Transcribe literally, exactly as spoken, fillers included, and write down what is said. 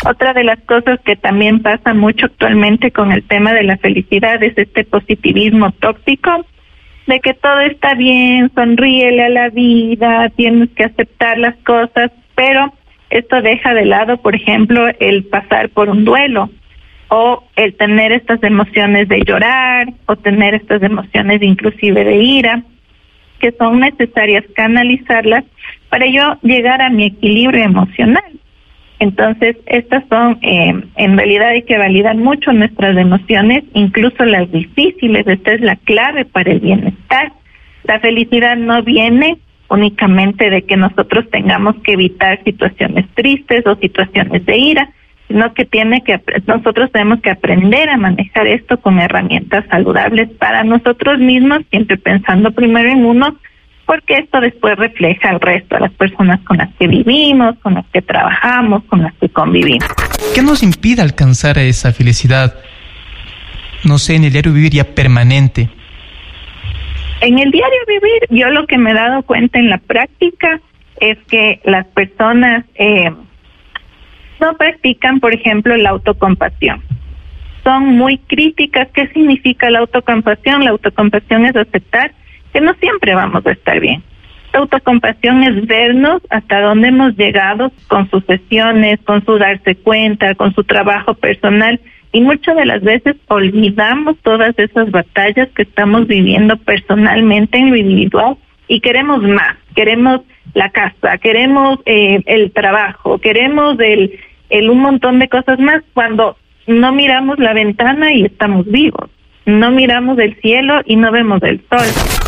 Otra de las cosas que también pasa mucho actualmente con el tema de la felicidad es este positivismo tóxico, de que todo está bien, sonríele a la vida, tienes que aceptar las cosas, pero esto deja de lado, por ejemplo, el pasar por un duelo o el tener estas emociones de llorar o tener estas emociones inclusive de ira, que son necesarias canalizarlas para yo llegar a mi equilibrio emocional. Entonces, estas son, eh, en realidad hay que validar mucho nuestras emociones, incluso las difíciles. Esta es la clave para el bienestar. La felicidad no viene únicamente de que nosotros tengamos que evitar situaciones tristes o situaciones de ira, sino que tiene que nosotros tenemos que aprender a manejar esto con herramientas saludables para nosotros mismos, siempre pensando primero en uno, porque esto después refleja al resto, a las personas con las que vivimos, con las que trabajamos, con las que convivimos. ¿Qué nos impide alcanzar esa felicidad? No sé, en el diario vivir ya permanente. En el diario vivir, yo lo que me he dado cuenta en la práctica es que las personas eh, no practican, por ejemplo, la autocompasión. Son muy críticas. ¿Qué significa la autocompasión? La autocompasión es aceptar que no siempre vamos a estar bien. La autocompasión es vernos hasta dónde hemos llegado con sus sesiones, con su darse cuenta, con su trabajo personal, y muchas de las veces olvidamos todas esas batallas que estamos viviendo personalmente en lo individual y queremos más, queremos la casa, queremos eh, el trabajo, queremos el, el un montón de cosas más, cuando no miramos la ventana y estamos vivos, no miramos el cielo y no vemos el sol.